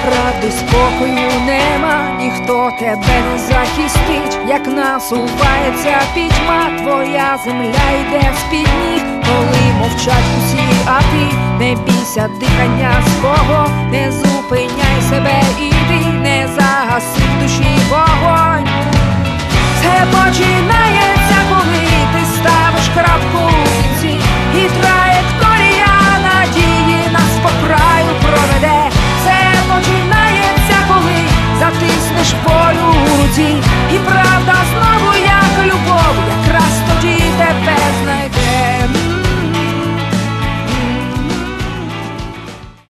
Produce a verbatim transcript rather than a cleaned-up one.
правди, спокою нема, ніхто тебе не захистить, як насувається пітьма, твоя земля йде з-під ніг, коли мовчать усі, а ти не бійся дихання свого, не зупиняй